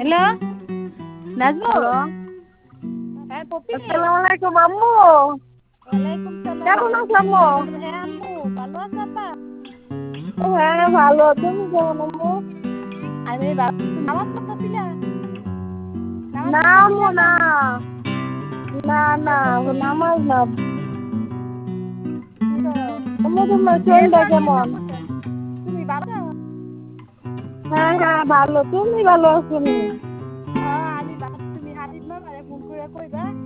Hello Nazmul. Hello, হ্যাঁ পপি। আসসালামু আলাইকুম আম্মু। ওয়ালাইকুম সালাম। কেমন আছো আম্মু? হ্যাঁ আম্মু ভালো আছো আপা? হ্যাঁ ভালো, তুমি কেমন আম্মু? আমি নামাজ পড়তেছিলা? নামাজ না আম্মু পড়তেছিলা না, না? না না নামাজ না। কি গো? আম্মু তোমার নেট শরীরটা ওয়ার্কের কেমন? সমস্যা। তুমি ভালো? হ্যাঁ হ্যাঁ ভালো, তুমি ভালো আছো নি? হ্যাঁ আমি ভালো। তুমি হাবিব মামারে ফোন করে কইবা